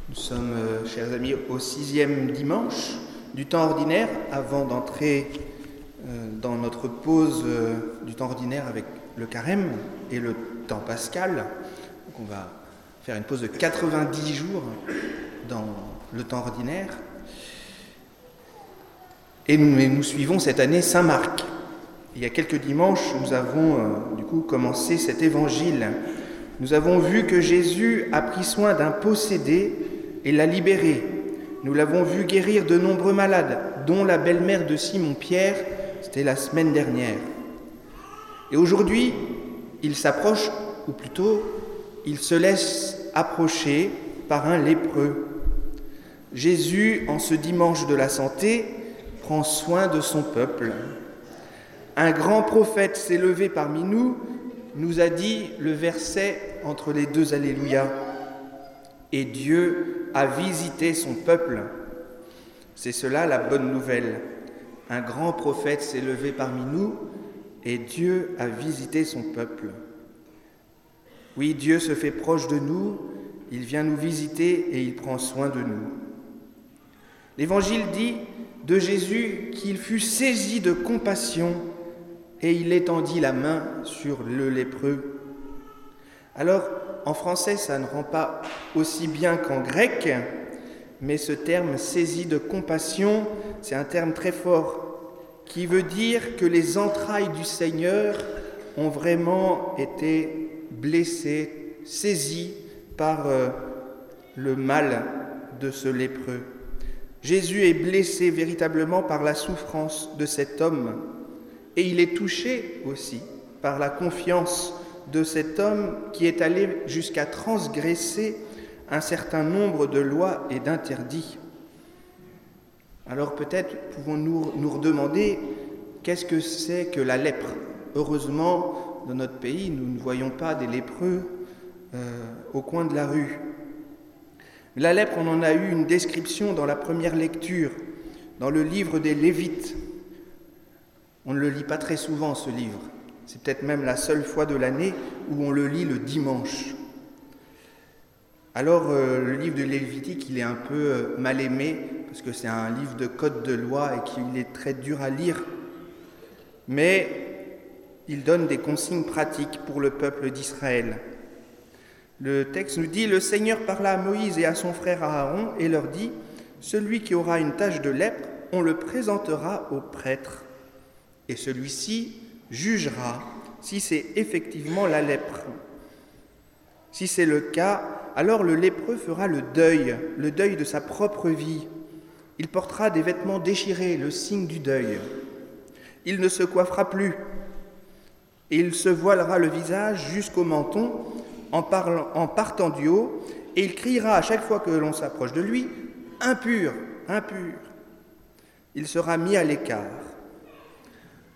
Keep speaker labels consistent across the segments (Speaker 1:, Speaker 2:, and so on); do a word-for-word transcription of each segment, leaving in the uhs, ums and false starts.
Speaker 1: Nous sommes, euh, chers amis, au sixième dimanche du temps ordinaire, avant d'entrer euh, dans notre pause euh, du temps ordinaire avec le carême et le temps pascal. Donc on va faire une pause de quatre-vingt-dix jours dans le temps ordinaire. Et nous, nous suivons cette année Saint Marc. Il y a quelques dimanches, nous avons euh, du coup commencé cet évangile. Nous avons vu que Jésus a pris soin d'un possédé et l'a libéré. Nous l'avons vu guérir de nombreux malades, dont la belle-mère de Simon-Pierre, c'était la semaine dernière. Et aujourd'hui, il s'approche, ou plutôt, il se laisse approcher par un lépreux. Jésus, en ce dimanche de la santé, prend soin de son peuple. Un grand prophète s'est levé parmi nous, nous a dit le verset entre les deux Alléluia. Et Dieu a visité son peuple. C'est cela la bonne nouvelle. Un grand prophète s'est levé parmi nous et Dieu a visité son peuple. Oui, Dieu se fait proche de nous, il vient nous visiter et il prend soin de nous. L'Évangile dit de Jésus qu'il fut saisi de compassion et il étendit la main sur le lépreux. Alors, en français, ça ne rend pas aussi bien qu'en grec, mais ce terme « saisi de compassion », c'est un terme très fort qui veut dire que les entrailles du Seigneur ont vraiment été blessées, saisies par euh, le mal de ce lépreux. Jésus est blessé véritablement par la souffrance de cet homme et il est touché aussi par la confiance de cet homme qui est allé jusqu'à transgresser un certain nombre de lois et d'interdits. Alors peut-être pouvons-nous nous redemander qu'est-ce que c'est que la lèpre. Heureusement, dans notre pays, nous ne voyons pas des lépreux euh, au coin de la rue. La lèpre, on en a eu une description dans la première lecture, dans le livre des Lévites. On ne le lit pas très souvent, ce livre. C'est peut-être même la seule fois de l'année où on le lit le dimanche. Alors, euh, le livre de Lévitique, il est un peu euh, mal aimé, parce que c'est un livre de code de loi et qu'il est très dur à lire. Mais il donne des consignes pratiques pour le peuple d'Israël. Le texte nous dit « Le Seigneur parla à Moïse et à son frère Aaron et leur dit « Celui qui aura une tache de lèpre, on le présentera au prêtre. Et celui-ci jugera si c'est effectivement la lèpre. Si c'est le cas, alors le lépreux fera le deuil, le deuil de sa propre vie. Il portera des vêtements déchirés, le signe du deuil. Il ne se coiffera plus et il se voilera le visage jusqu'au menton en, parlant, en partant du haut et il criera à chaque fois que l'on s'approche de lui « Impur, impur !» Il sera mis à l'écart. Pourquoi ?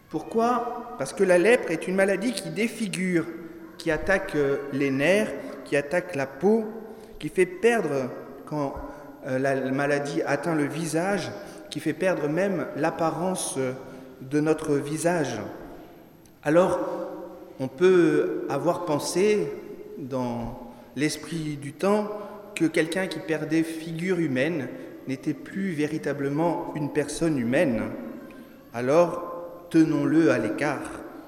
Speaker 1: Parce que la lèpre est une maladie qui défigure, qui attaque les nerfs, qui attaque la peau, qui fait perdre, quand la maladie atteint le visage, qui fait perdre même l'apparence de notre visage. Alors, on peut avoir pensé, dans l'esprit du temps, que quelqu'un qui perdait figure humaine n'était plus véritablement une personne humaine. Alors, tenons-le à l'écart.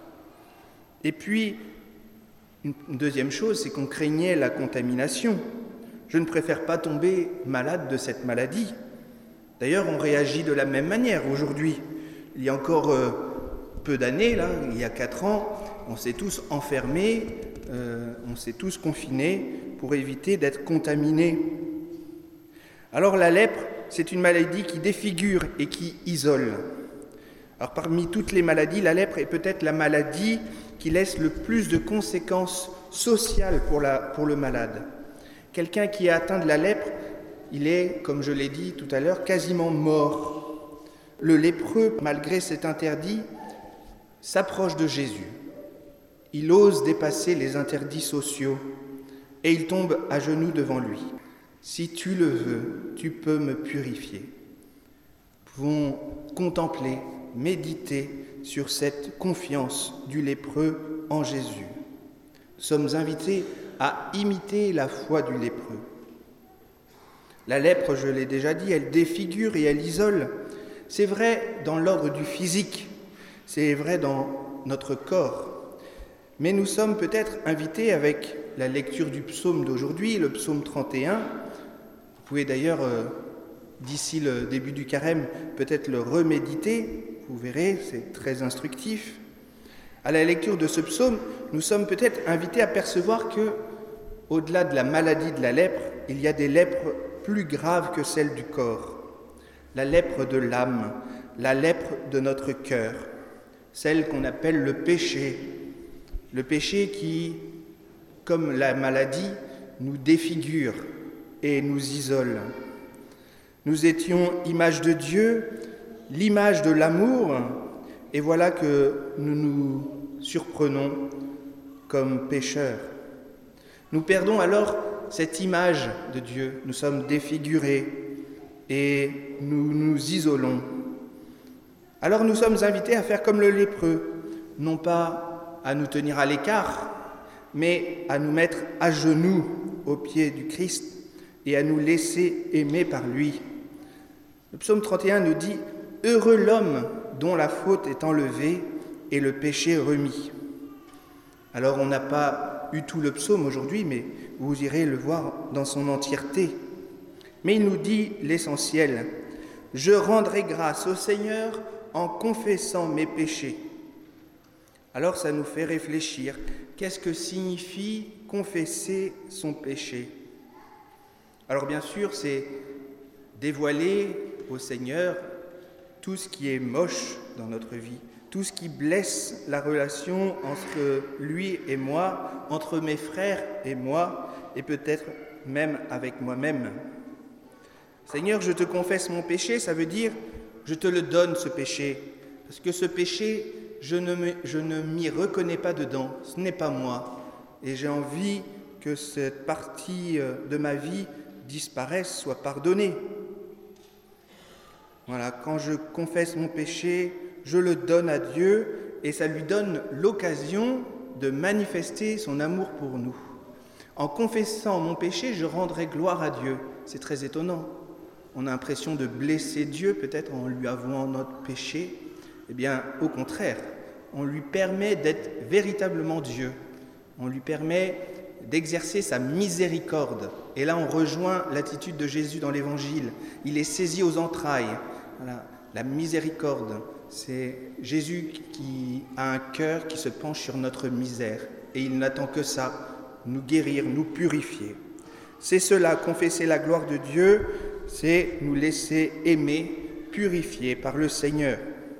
Speaker 1: Et puis, une deuxième chose, c'est qu'on craignait la contamination. Je ne préfère pas tomber malade de cette maladie. D'ailleurs, on réagit de la même manière aujourd'hui. Il y a encore euh, peu d'années, là, il y a quatre ans, on s'est tous enfermés, euh, on s'est tous confinés pour éviter d'être contaminés. Alors la lèpre, c'est une maladie qui défigure et qui isole. Alors parmi toutes les maladies, la lèpre est peut-être la maladie qui laisse le plus de conséquences sociales pour, la, pour le malade. Quelqu'un qui est atteint de la lèpre, il est, comme je l'ai dit tout à l'heure, quasiment mort. Le lépreux, malgré cet interdit, s'approche de Jésus. Il ose dépasser les interdits sociaux et il tombe à genoux devant lui. « Si tu le veux, tu peux me purifier. » Nous pouvons contempler, méditer sur cette confiance du lépreux en Jésus. Nous sommes invités à imiter la foi du lépreux. La lèpre, je l'ai déjà dit, elle défigure et elle isole. C'est vrai dans l'ordre du physique, c'est vrai dans notre corps. Mais nous sommes peut-être invités avec la lecture du psaume d'aujourd'hui, le psaume trente et un. Vous pouvez d'ailleurs, euh, d'ici le début du carême, peut-être le reméditer. Vous verrez, c'est très instructif. À la lecture de ce psaume, nous sommes peut-être invités à percevoir que, au-delà de la maladie de la lèpre, il y a des lèpres plus graves que celles du corps. La lèpre de l'âme, la lèpre de notre cœur, celle qu'on appelle le péché. Le péché qui, comme la maladie, nous défigure et nous isole. Nous étions image de Dieu, l'image de l'amour, et voilà que nous nous surprenons comme pécheurs. Nous perdons alors cette image de Dieu, nous sommes défigurés et nous nous isolons. Alors nous sommes invités à faire comme le lépreux, non pas à nous tenir à l'écart, mais à nous mettre à genoux aux pieds du Christ et à nous laisser aimer par lui. Le psaume trente et un nous dit « Heureux l'homme dont la faute est enlevée et le péché remis ». Alors on n'a pas eu tout le psaume aujourd'hui, mais vous irez le voir dans son entièreté. Mais il nous dit l'essentiel. « Je rendrai grâce au Seigneur en confessant mes péchés ». Alors ça nous fait réfléchir. Qu'est-ce que signifie confesser son péché ? Alors bien sûr, c'est dévoiler au Seigneur tout ce qui est moche dans notre vie, tout ce qui blesse la relation entre lui et moi, entre mes frères et moi, et peut-être même avec moi-même. Seigneur, je te confesse mon péché, ça veut dire je te le donne ce péché, parce que ce péché, je ne, me, je ne m'y reconnais pas dedans, ce n'est pas moi, et j'ai envie que cette partie de ma vie disparaisse, soit pardonnée. Voilà, quand je confesse mon péché, je le donne à Dieu et ça lui donne l'occasion de manifester son amour pour nous. En confessant mon péché, je rendrai gloire à Dieu. C'est très étonnant. On a l'impression de blesser Dieu peut-être en lui avouant notre péché. Eh bien, au contraire, on lui permet d'être véritablement Dieu. On lui permet d'exercer sa miséricorde. Et là, on rejoint l'attitude de Jésus dans l'Évangile. Il est saisi aux entrailles. Voilà, la miséricorde, c'est Jésus qui a un cœur qui se penche sur notre misère. Et il n'attend que ça, nous guérir, nous purifier. C'est cela, confesser la gloire de Dieu, c'est nous laisser aimer, purifier par le Seigneur.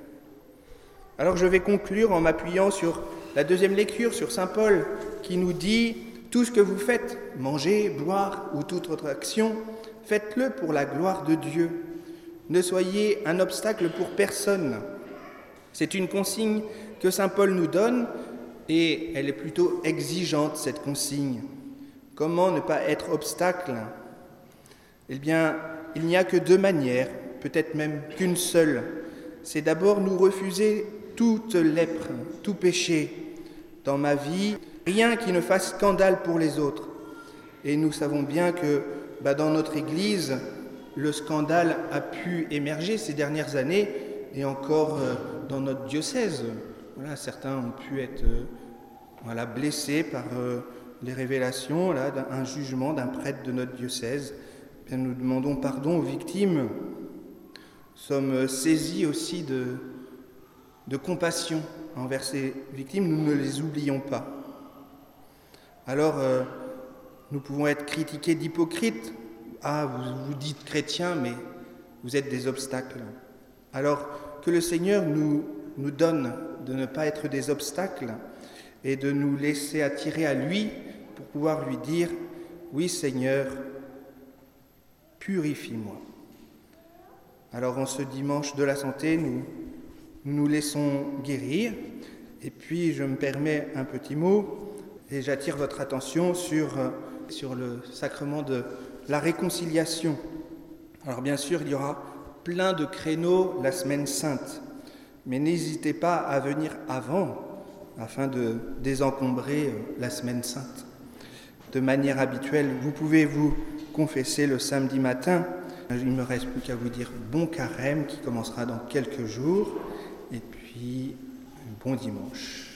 Speaker 1: Alors je vais conclure en m'appuyant sur la deuxième lecture, sur saint Paul, qui nous dit « Tout ce que vous faites, manger, boire ou toute autre action, faites-le pour la gloire de Dieu. Ne soyez un obstacle pour personne. » C'est une consigne que saint Paul nous donne et elle est plutôt exigeante, cette consigne. Comment ne pas être obstacle ? Eh bien, il n'y a que deux manières, peut-être même qu'une seule. C'est d'abord nous refuser toute lèpre, tout péché dans ma vie, rien qui ne fasse scandale pour les autres. Et nous savons bien que bah, dans notre Église, le scandale a pu émerger ces dernières années et encore euh, dans notre diocèse. Voilà, certains ont pu être euh, voilà, blessés par euh, les révélations, là, d'un jugement d'un prêtre de notre diocèse. Bien, nous demandons pardon aux victimes. Nous sommes saisis aussi de, de compassion envers ces victimes, nous ne les oublions pas. Alors, euh, nous pouvons être critiqués d'hypocrites. Ah, vous vous dites chrétiens, mais vous êtes des obstacles. Alors, que le Seigneur nous, nous donne de ne pas être des obstacles et de nous laisser attirer à lui pour pouvoir lui dire « Oui, Seigneur, purifie-moi ». Alors, en ce dimanche de la santé, nous nous, nous laissons guérir. Et puis, je me permets un petit mot et j'attire votre attention sur, sur le sacrement de la réconciliation. Alors, bien sûr, il y aura plein de créneaux la semaine sainte, mais n'hésitez pas à venir avant afin de désencombrer la semaine sainte. De manière habituelle, vous pouvez vous confesser le samedi matin. Il ne me reste plus qu'à vous dire bon carême qui commencera dans quelques jours et puis bon dimanche.